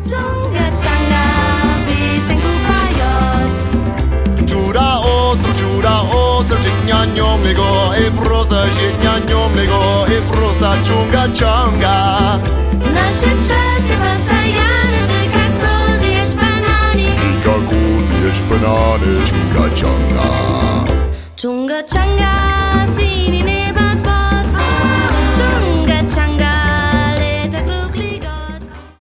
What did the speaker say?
Chunga changa bising kupayot. Giura otro, gigna gnom lego e prosa, gigna gnom lego e prosta chunga changa. Nasze czasy postojanne, że jak to zjesz banany. Chicago zjesz banany, chunga changa. Chunga changa, sinine